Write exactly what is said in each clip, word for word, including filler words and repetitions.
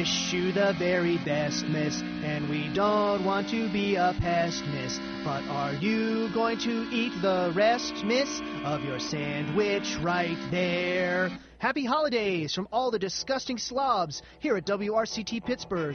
wish you the very best, miss, and we don't want to be a pest, miss. But are you going to eat the rest, miss, of your sandwich right there? Happy holidays from all the disgusting slobs here at W R C T Pittsburgh.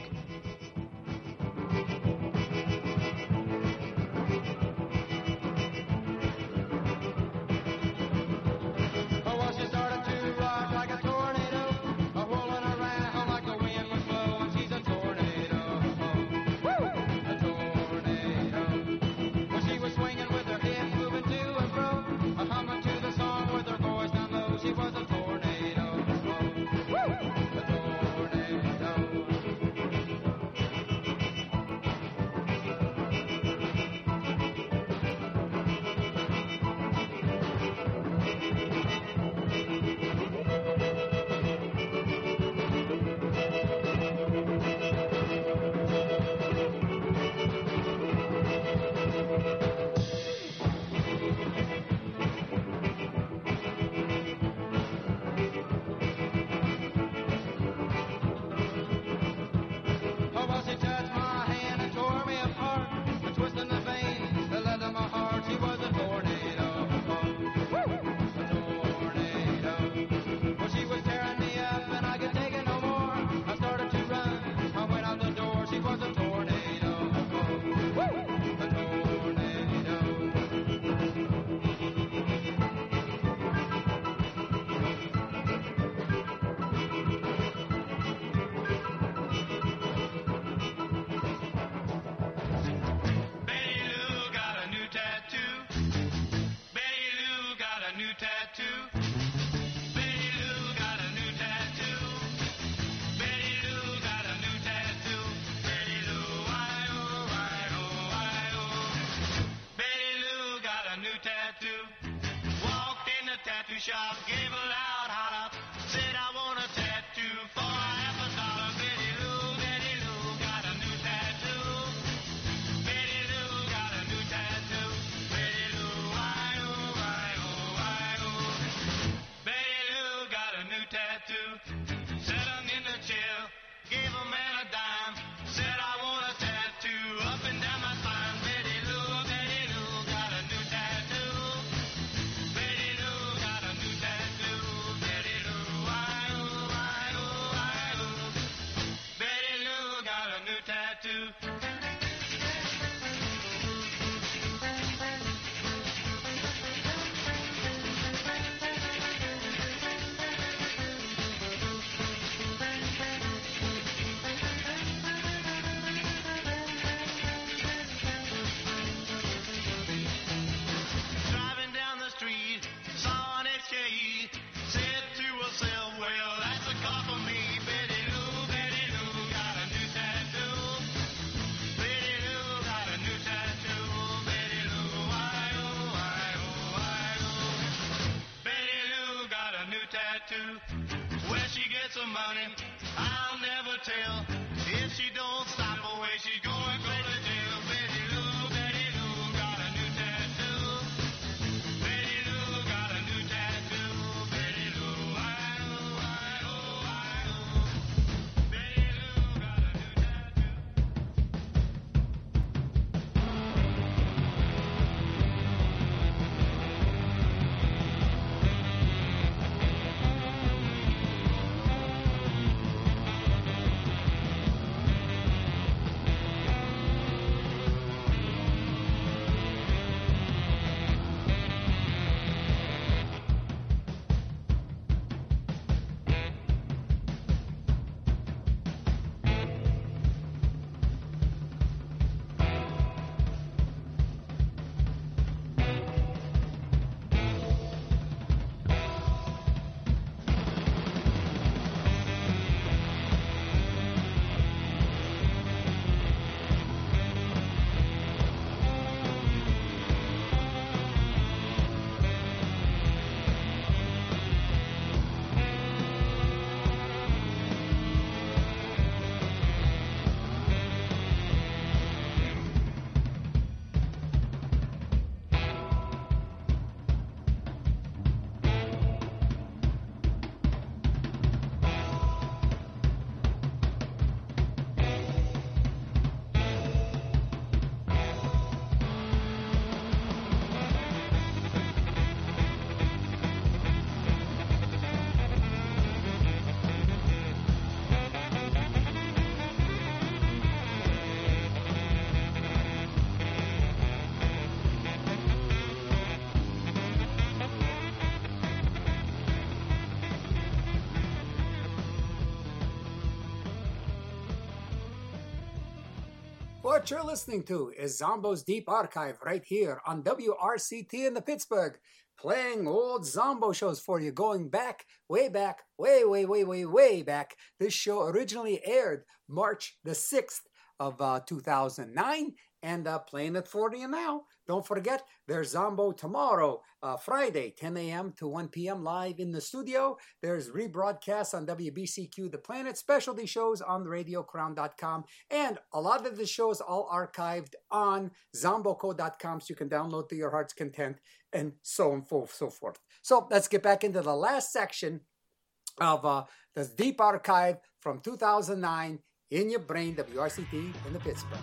What you're listening to is Zombo's Deep Archive right here on W R C T in the Pittsburgh, playing old Zombo shows for you, going back, way back, way, way, way, way, way back. This show originally aired March the sixth of uh, two thousand nine, and uh, playing it for you now. Don't forget, there's Zombo tomorrow, uh, Friday, ten a.m. to one p.m. live in the studio. There's rebroadcasts on W B C Q The Planet, specialty shows on radio crown dot com, and a lot of the shows all archived on zomboco dot com, so you can download to your heart's content, and so on and so forth. So let's get back into the last section of uh, this deep archive from two thousand nine in your brain, W R C T in the Pittsburgh.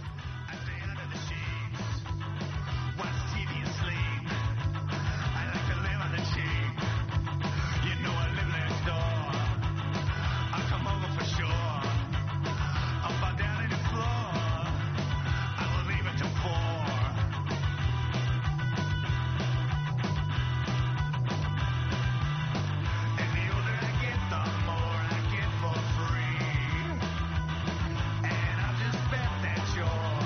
Sure.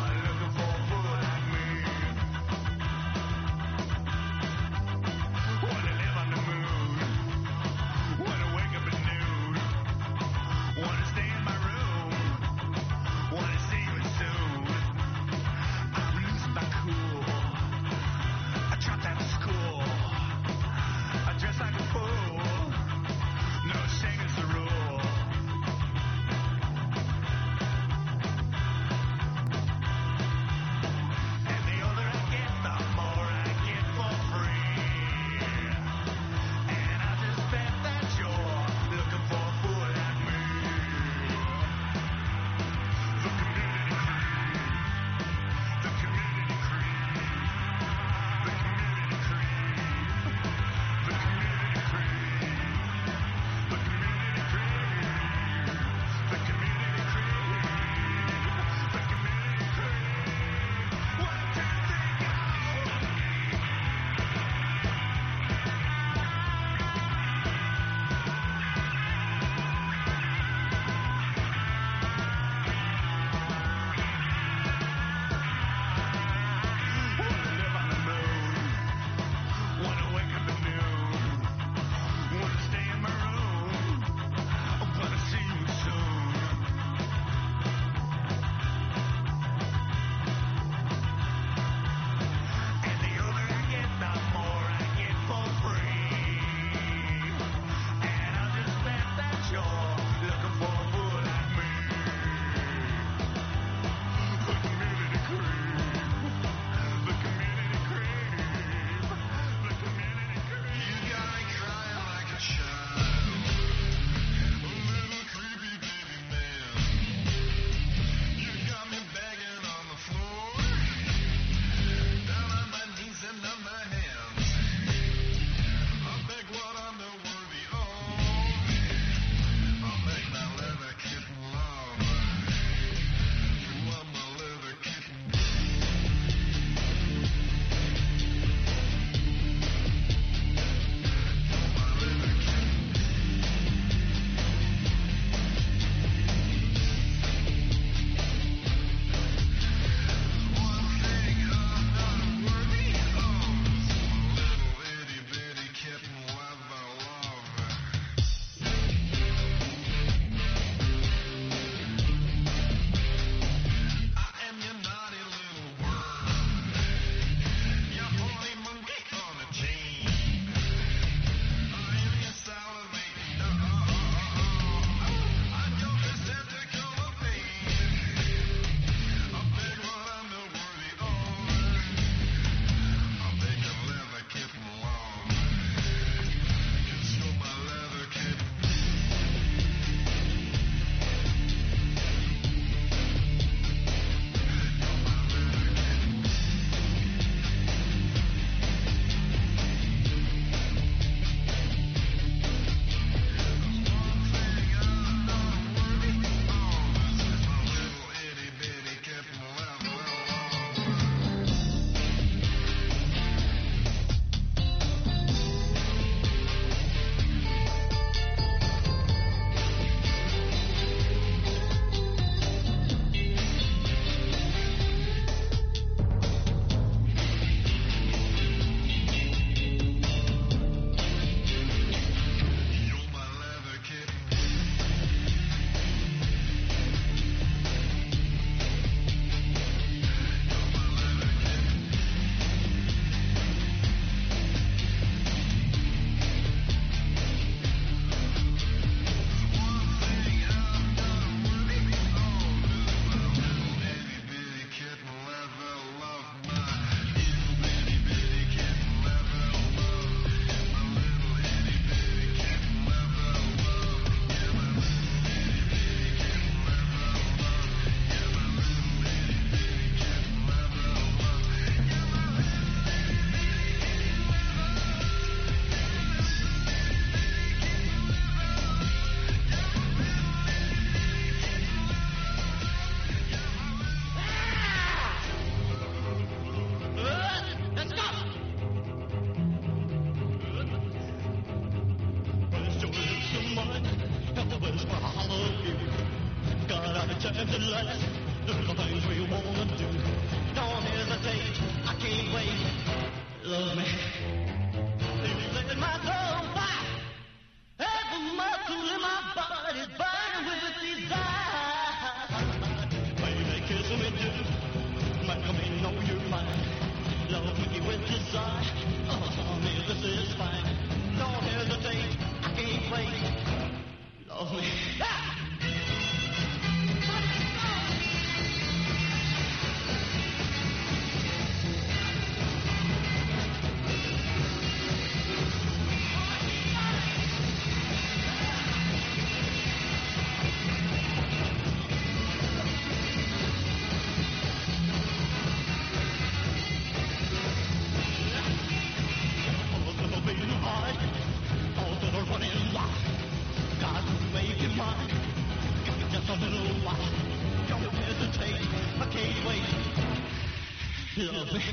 Love me.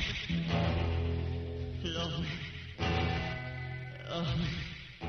Love me. Love me.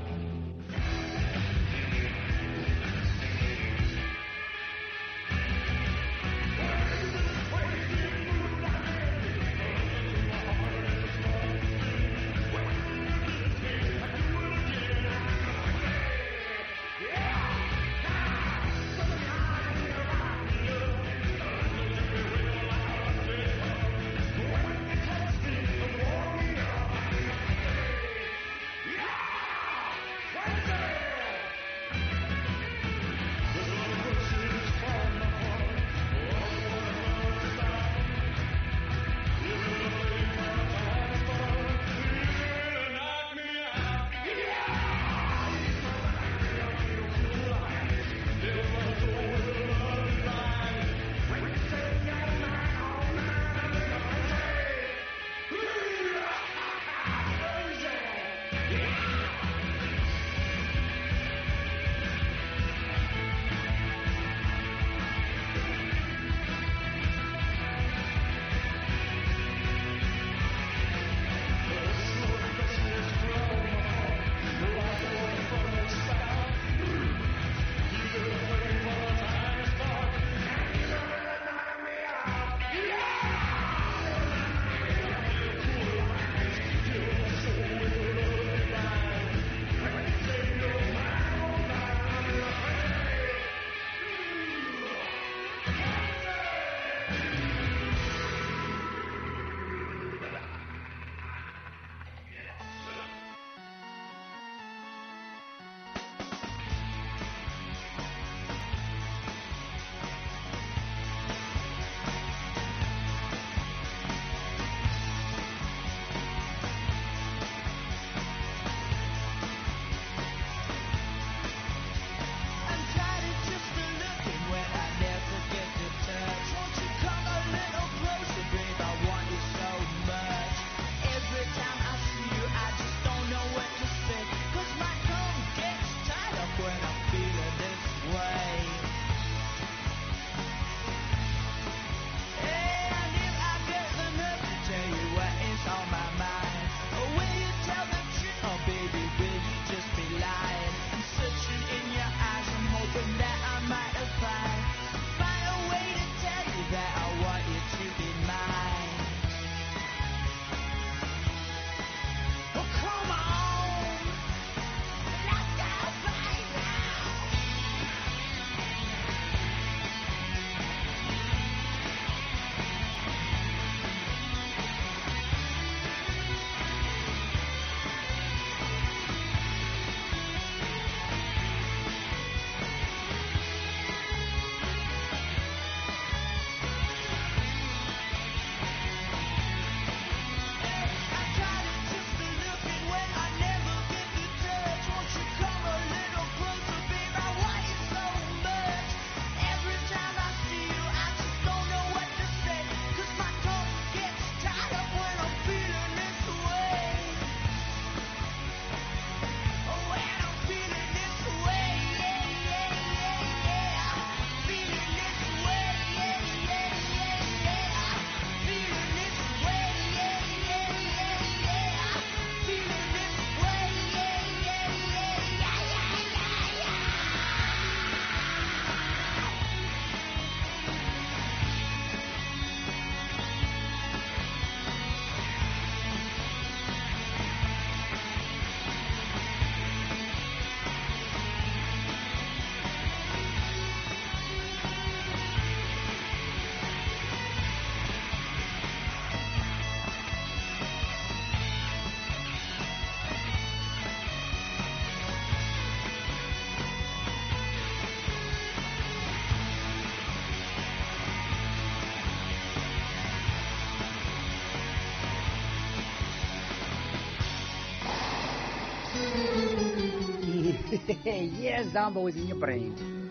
Yes, Zombo is in your brain.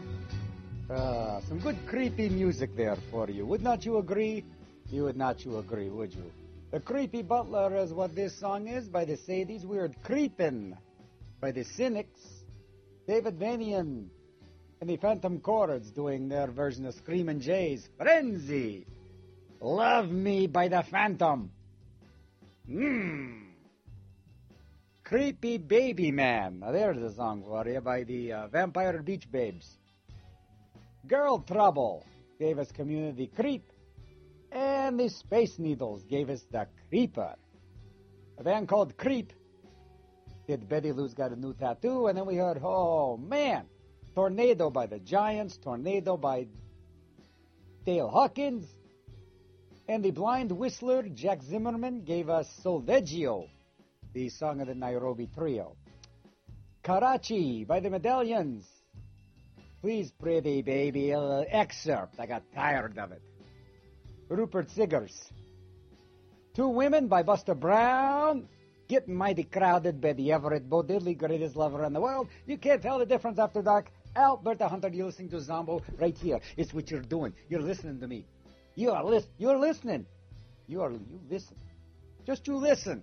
Uh, some good creepy music there for you. Would not you agree? You would not you agree, would you? The Creepy Butler is what this song is by the Say These Weird Creepin' by the Cynics, David Vanian, and the Phantom Chords doing their version of Screamin' Jay's Frenzy. Love Me by the Phantom. Mmm. Creepy Baby Man. Now there's a song for you by the uh, Vampire Beach Babes. Girl Trouble gave us Community Creep. And the Space Needles gave us The Creeper. A band called Creep did Betty Lou's Got a New Tattoo. And then we heard, oh man, Tornado by the Giants, Tornado by Dale Hawkins. And the blind whistler, Jack Zimmerman, gave us Solveggio, the song of the Nairobi Trio. Karachi by the Medallions. Please, pretty baby, a little excerpt. I got tired of it. Rupert Siggers. Two Women by Buster Brown. Getting Mighty Crowded by the Everett Bo Diddley, greatest lover in the world. You can't tell the difference after dark. Alberta Hunter, you're listening to Zombo right here. It's what you're doing. You're listening to me. You are lis- You're listening. You are. You listen. Just you listen.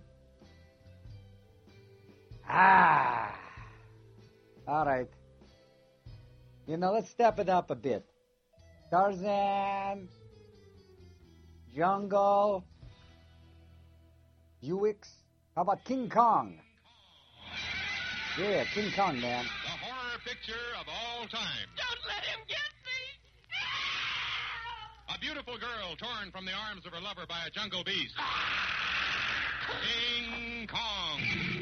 Ah. All right. You know, let's step it up a bit. Tarzan, Jungle, Buicks. How about King Kong? Yeah, King Kong, man. The horror picture of all time. Don't let him get me! A beautiful girl torn from the arms of her lover by a jungle beast. King Kong.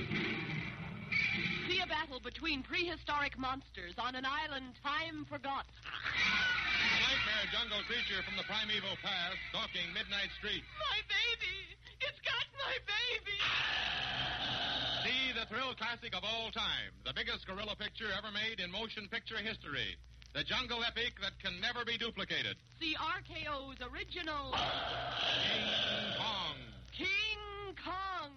See a battle between prehistoric monsters on an island time forgot. A nightmare jungle creature from the primeval past stalking midnight streets. My baby! It's got my baby! See the thrill classic of all time, the biggest gorilla picture ever made in motion picture history. The jungle epic that can never be duplicated. See R K O's original King Kong. King Kong.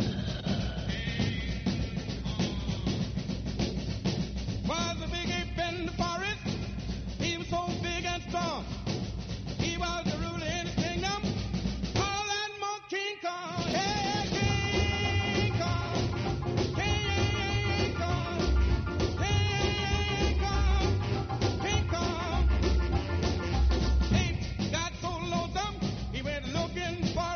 Was a big ape in the forest. He was so big and strong. He was the ruler in his kingdom. All that more King Kong. Hey, King Kong. King Kong. King Kong. King Kong. Ape got so lonesome, he went looking for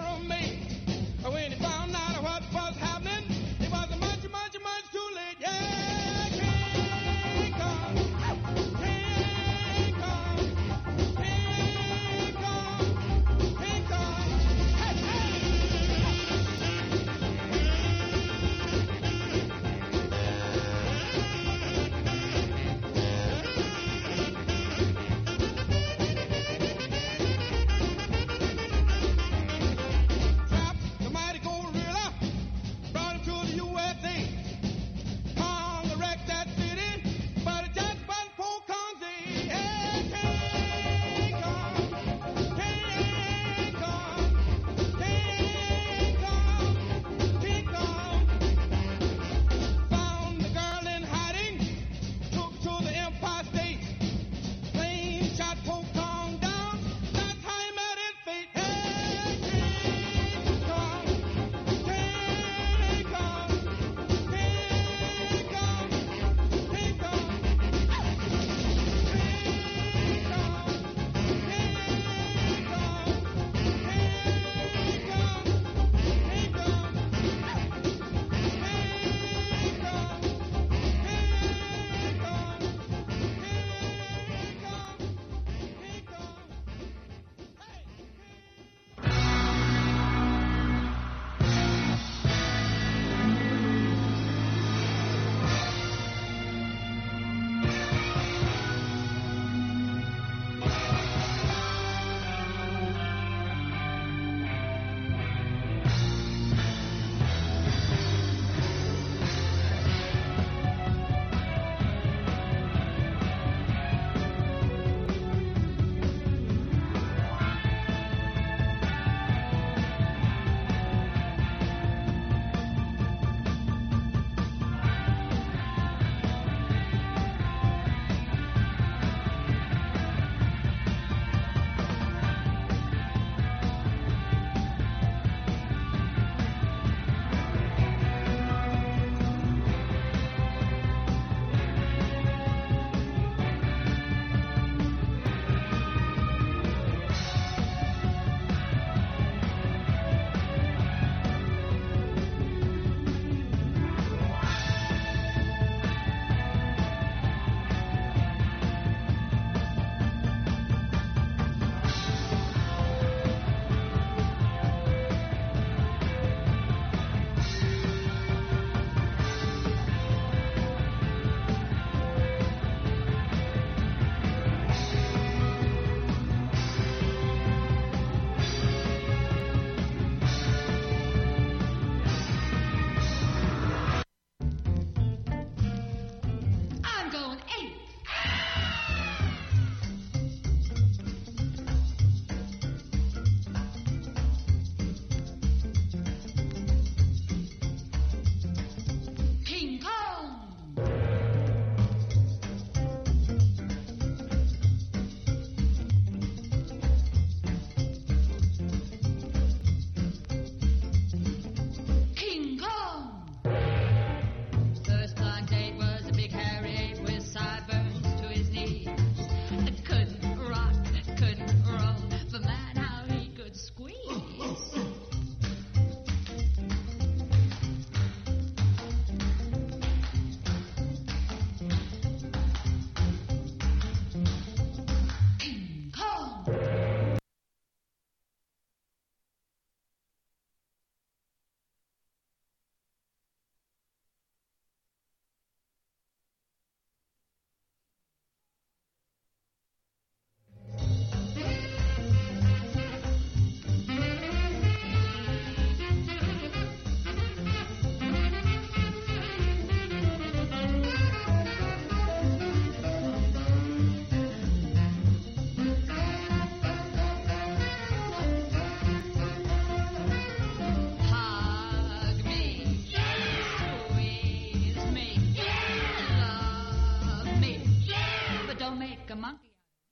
Hug me, squeeze me, love me, but don't make a monkey.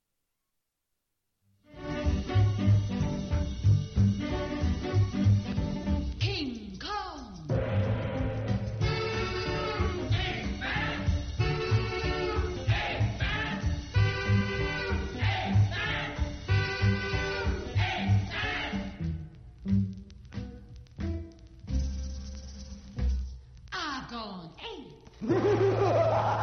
King Kong. I've gone eight.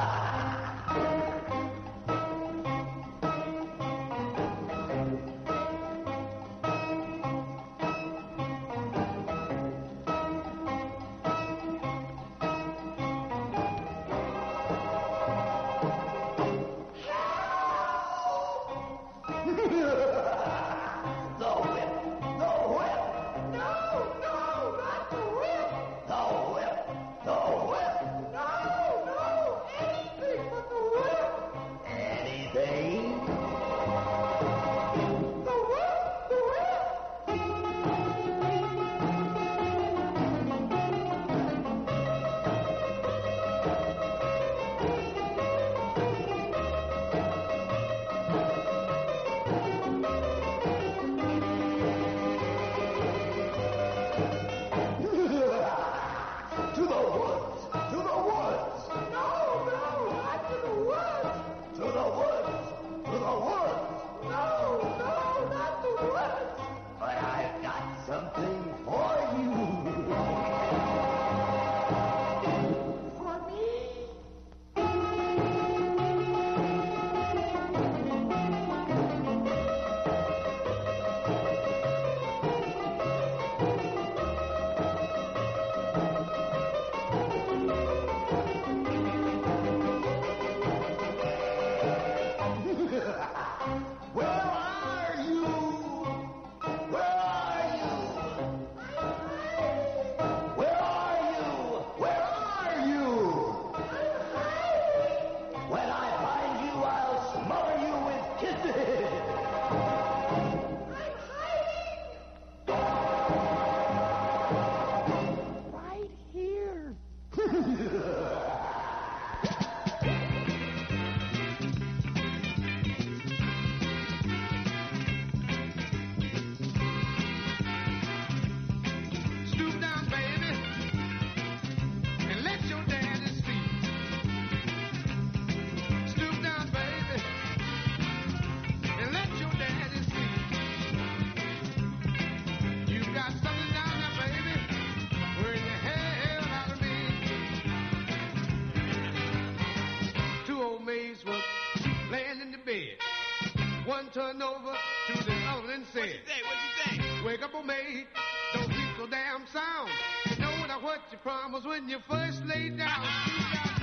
One turned over to the other and said, What you think? What you think? Wake up, old maid, don't keep so damn sound. You know that what you promised when you first laid down. Sleep down,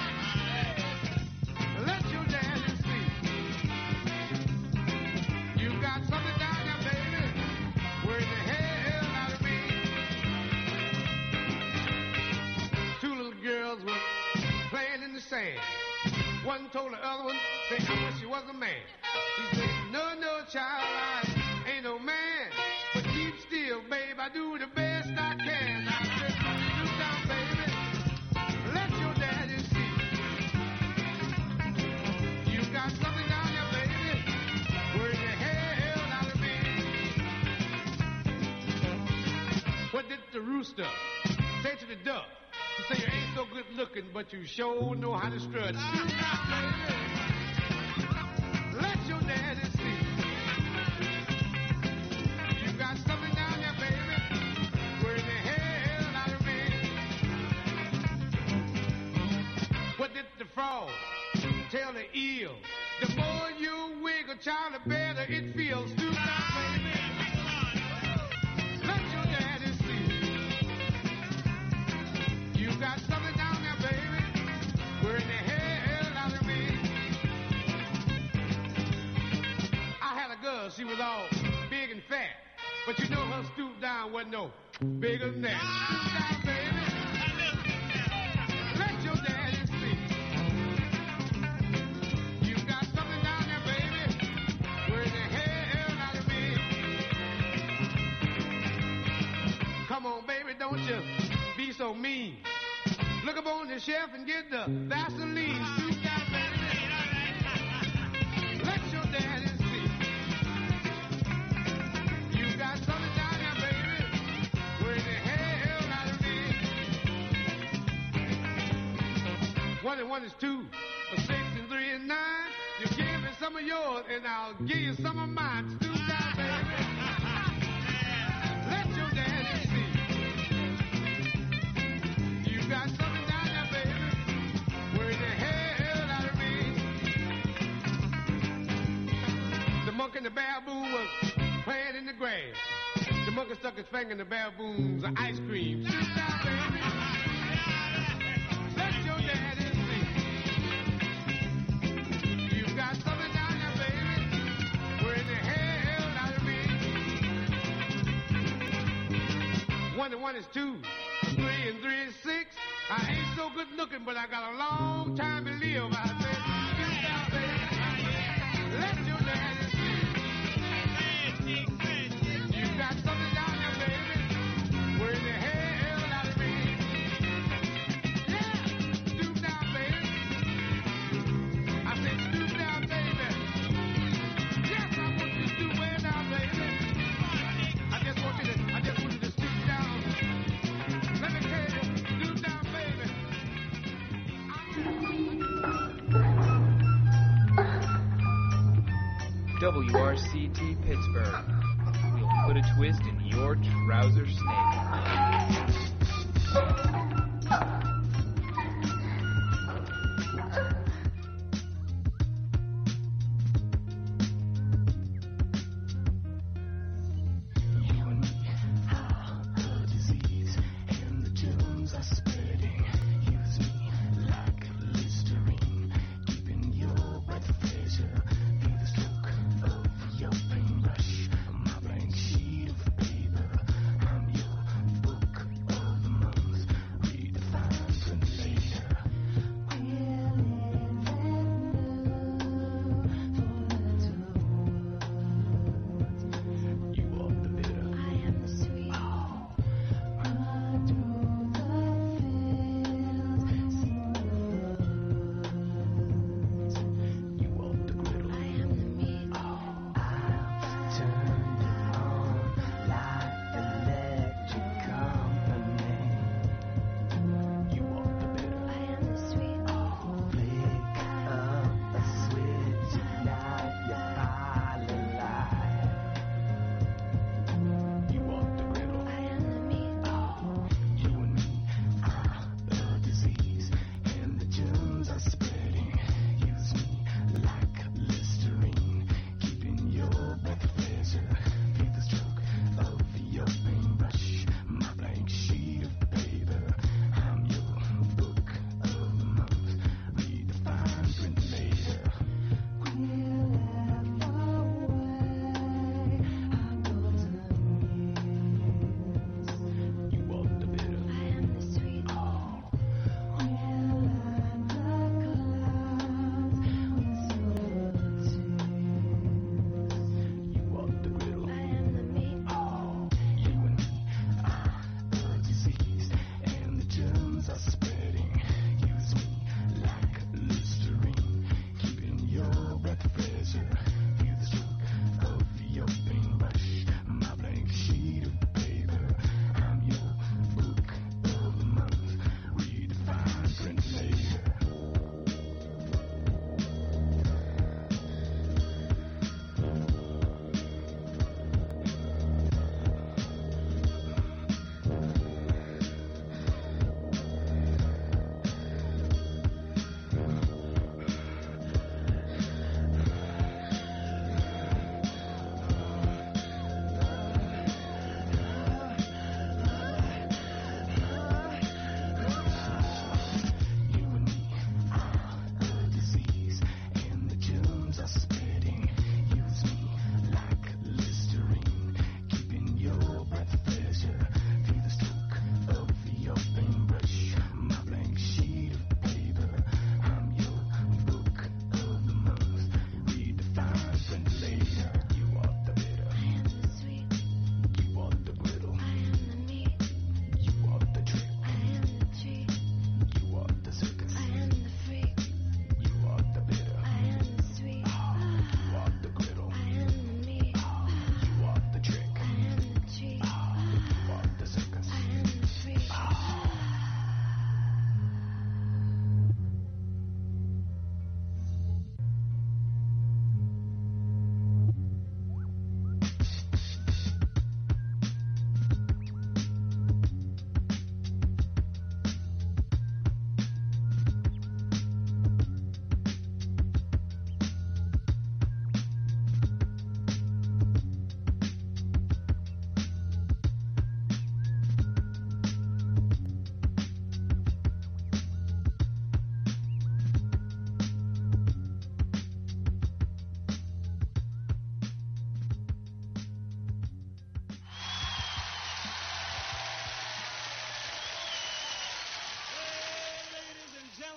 baby. Let your daddy sleep. You got something down there, baby. Worry the hell out of me. Two little girls were playing in the sand. One told the other one, say, I wish she was a man. She said, no, no, child, I ain't no man. But keep still, babe, I do the best I can. I said, sit down, baby. Let your daddy see. You got something down there, baby. Worry the hell out of me. What did the rooster say to the duck? He said, you ain't so good looking, but you sure know how to strut. Sit down, baby. Let your daddy see. You got something down there, baby. child a better it feels. Stoop down, baby. Let your daddy see. You got something down there, baby. Where in the hell out of me? I had a girl, she was all big and fat. But you know her stoop down wasn't no bigger than that. Stoop down, baby. Let your daddy see. You got something down there, baby. Where in the hell out of me? Come on, baby, don't you be so mean. Look up on the shelf and get the Vaseline. Stoop down, baby. Let your daddy see. You got something down there, baby. Where in the hell out of me? One and one is two, but six and three and nine. You give me some of yours and I'll give you some of mine. Stoop down, baby. Let your daddy see. You got something down there, baby. Where in the hell out of me? The monkey and the baboon was playing in the grass. The monkey stuck his finger in the baboon's ice cream. Stoop down, baby. Let your daddy see. You got something down there, baby. Where in the hell out of me? One and one is two. Three and three is six. I ain't so good looking, but I got a long time to live. I said, stoop down, baby. Let your daddy see. You got something down there, baby. Where in the hell out of me? Yeah, stoop down, baby. I said, stoop down, baby. Yes, I want you to stoop way down, baby. I just want you to, I just want you to stoop down. Let me tell you, stoop down, baby. W R C T Pittsburgh. We'll put a twist in your trouser snake. Sheet of paper, I'm your book of the month.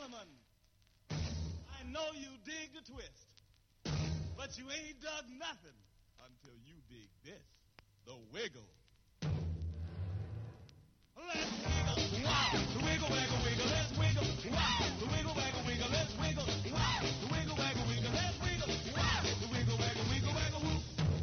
gentlemen, I know you dig the twist, but you ain't dug nothing until you dig this, the wiggle. Let's wiggle, wow, the wiggle, waggle, wiggle, let's wiggle, wow, the wiggle, waggle, wiggle, let's wiggle, wow, the wiggle, waggle, wiggle, let's wiggle, wow, the wiggle, waggle, wiggle, waggle, woo.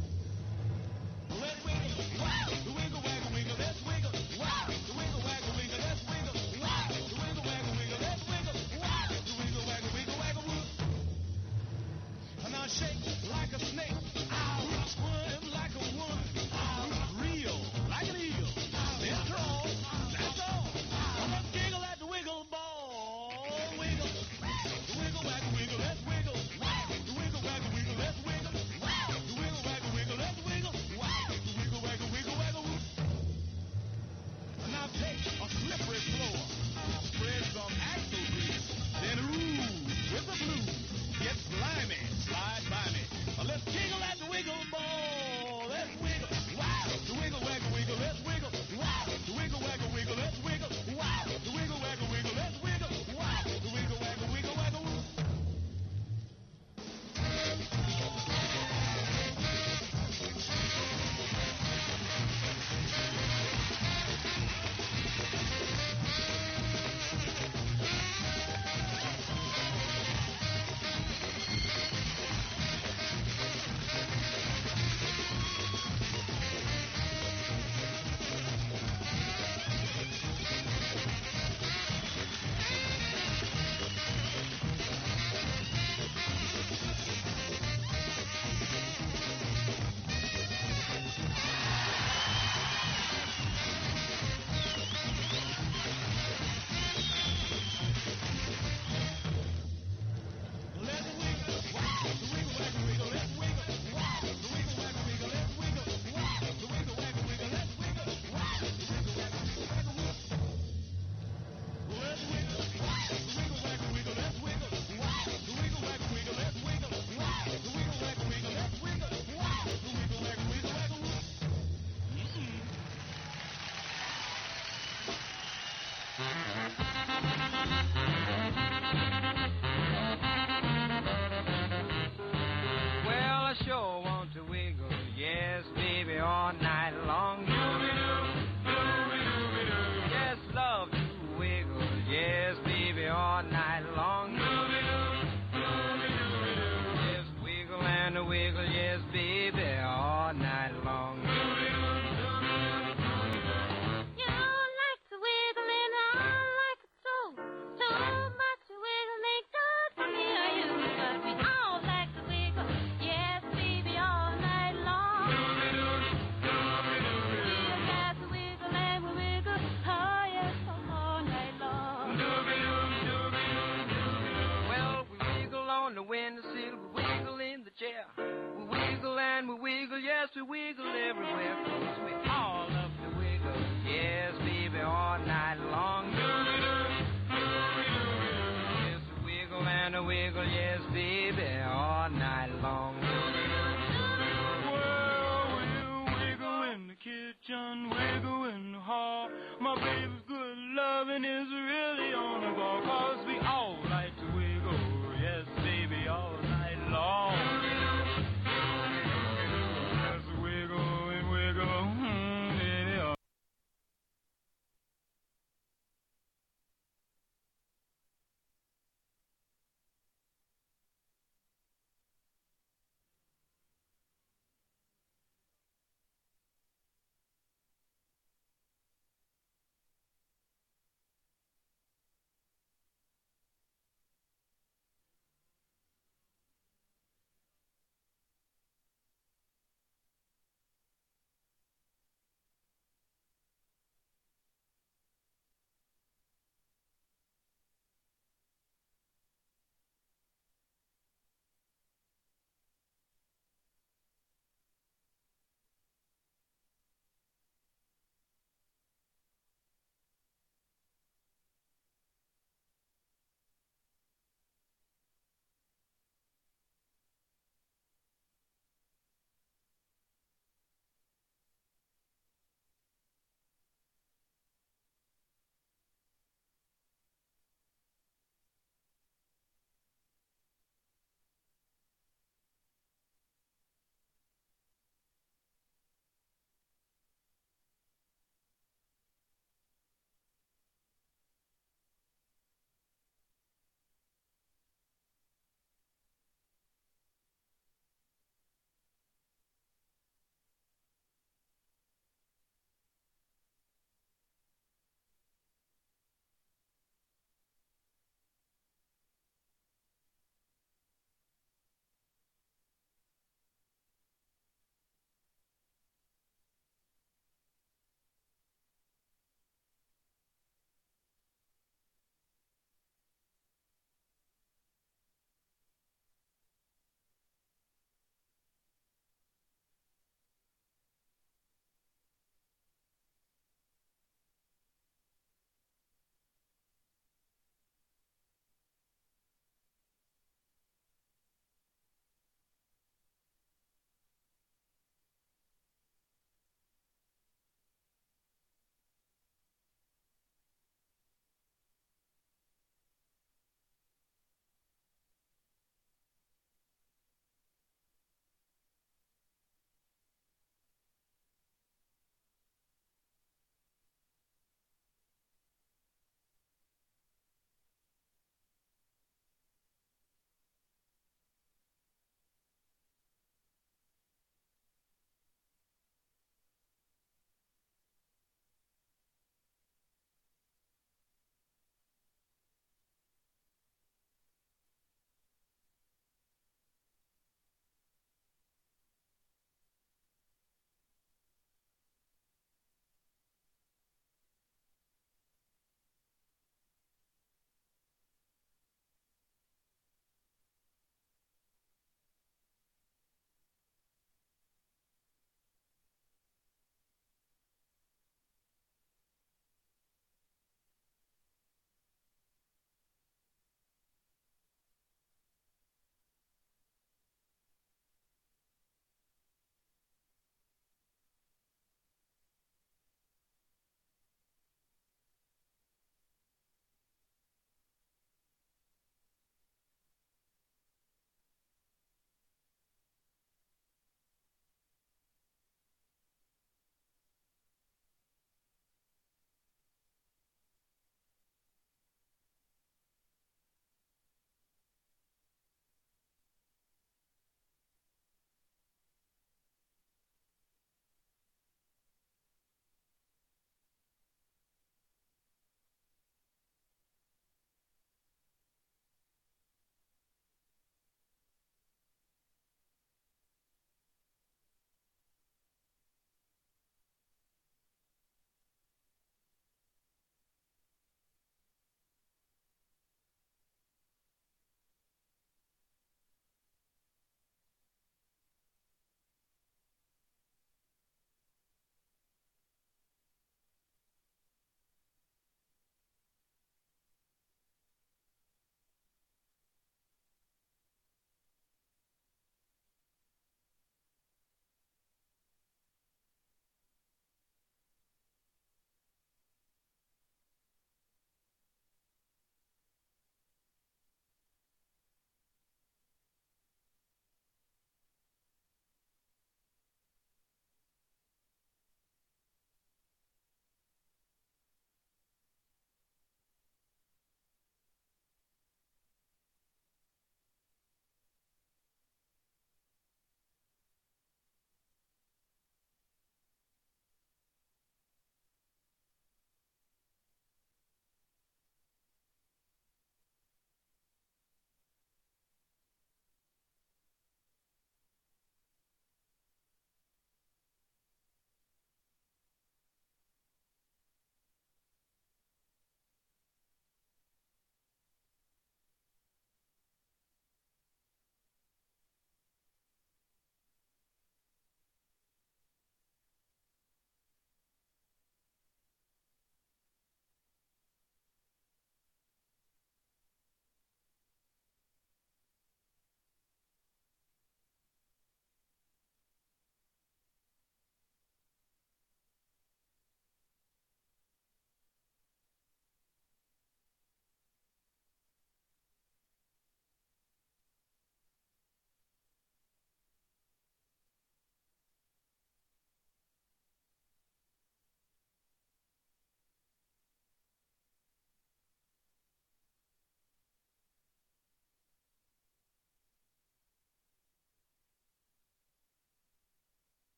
Let's wiggle, wow, the wiggle, waggle, wiggle, let's wiggle, wow, the wiggle, waggle, wiggle, let's wiggle, wow, the wiggle, waggle, wiggle, let's wiggle, wow, the wiggle, waggle, wiggle, waggle, woo. And now shake like a snake, ow, squirm like a woman, ow, reel like an eel, then crawl. That's all. Let's giggle at the wiggle ball. Wiggle. The wiggle, waggle, wiggle, let's wiggle. The wiggle, waggle, wiggle, let's wiggle. The wiggle, waggle, wiggle, let's wiggle. The wiggle, waggle, wiggle, waggle, woo. And now take a slippery floor. Spread some axle grease. Then ooh, with the blues. Get slimy. Slide by me. Let's giggle at the wiggle ball. Let's wiggle. Wow. The wiggle, waggle, wiggle, let's wiggle. Wow. The wiggle, waggle, wiggle, let's wiggle. Wow. The wiggle, waggle, wiggle, let's wiggle. Wow. The wiggle, waggle, wiggle, waggle, woo.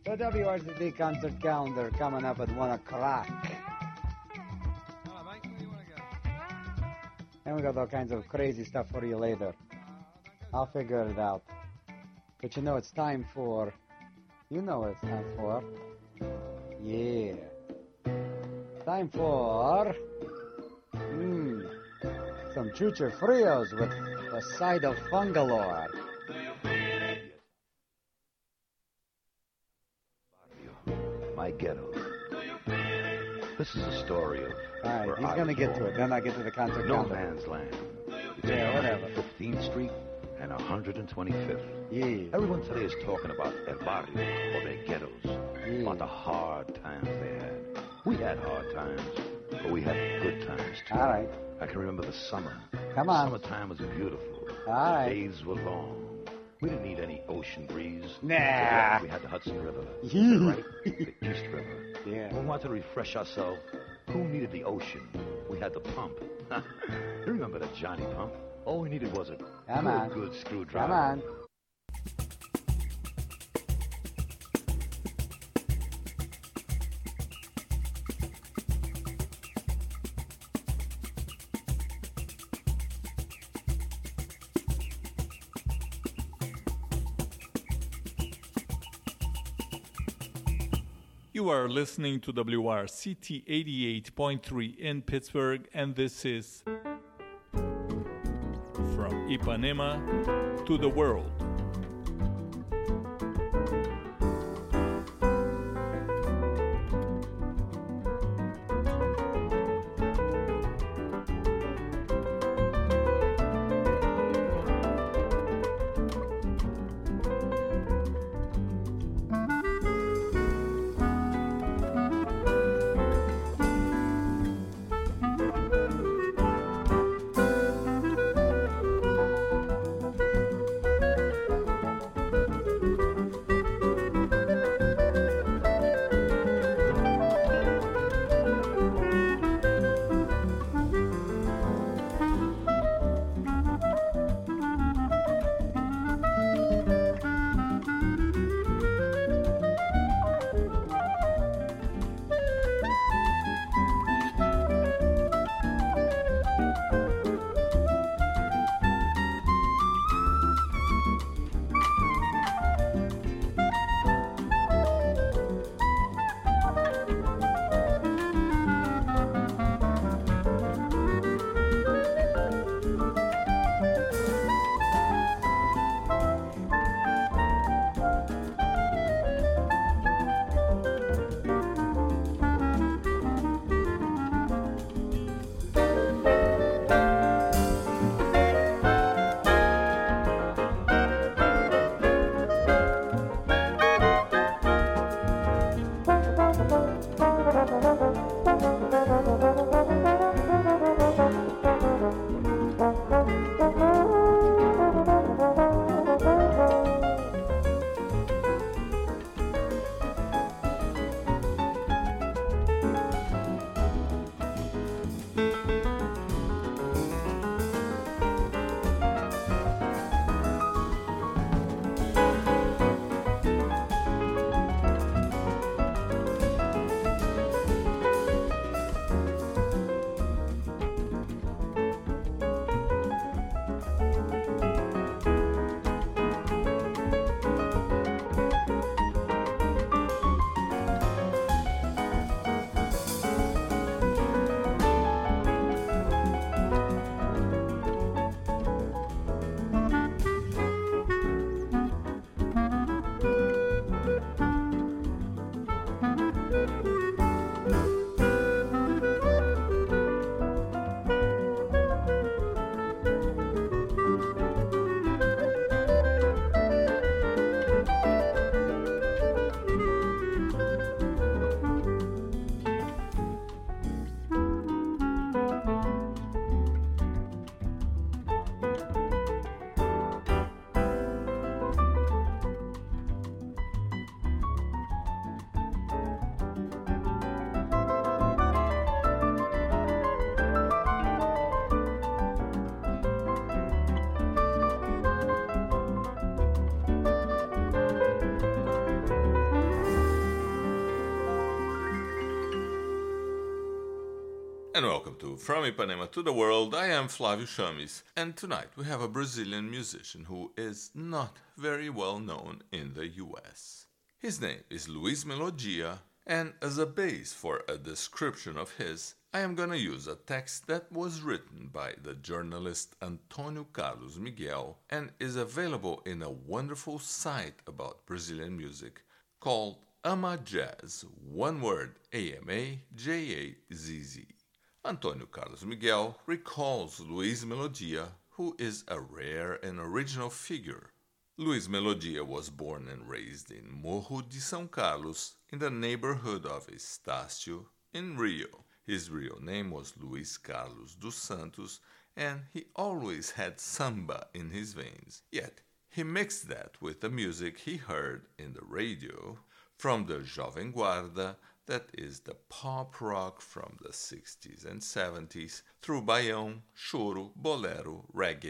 The W R C T concert calendar coming up at one o'clock. Hello, mate. Where do you want to go? And we got all kinds of crazy stuff for you later. I'll figure it out. But you know it's time for... You know what it's time for. Yeah. Time for... Mmm. Some chucha frios with a side of fungalore. My ghetto. This is a story of. All right, where he's I gonna was get born. to it. Then I get to the concert No calendar. man's land. It's Yeah, on whatever. fifteenth Street and one hundred twenty-fifth. Yeah. Everyone today is talking about El Barrio, or their ghettos, Yeah. about the hard times they had. We had hard times, but we had good times too. All right. I can remember the summer. Come on. Summertime was beautiful. All right. Days were long. We didn't need any ocean breeze. Nah. We had the Hudson River. Yeah. Right? The East River. Yeah. When we wanted to refresh ourselves, who needed the ocean? We had the pump. You remember the Johnny pump? All we needed was a Come good, on. good screwdriver. Come on. You are listening to W R C T eighty-eight point three in Pittsburgh, and this is From Ipanema to the World. And welcome to From Ipanema to the World. I am Flávio Chames, and tonight we have a Brazilian musician who is not very well known in the U S. His name is Luiz Melodia, and as a base for a description of his, I am gonna use a text that was written by the journalist Antônio Carlos Miguel and is available in a wonderful site about Brazilian music called Ama Jazz, one word, A M A J A Z Z. Antônio Carlos Miguel recalls Luiz Melodia, who is a rare and original figure. Luiz Melodia was born and raised in Morro de São Carlos, in the neighborhood of Estácio, in Rio. His real name was Luiz Carlos dos Santos, and he always had samba in his veins. Yet, he mixed that with the music he heard in the radio from the Jovem Guarda, that is the pop rock from the sixties and seventies, through baião, choro, bolero, reggae,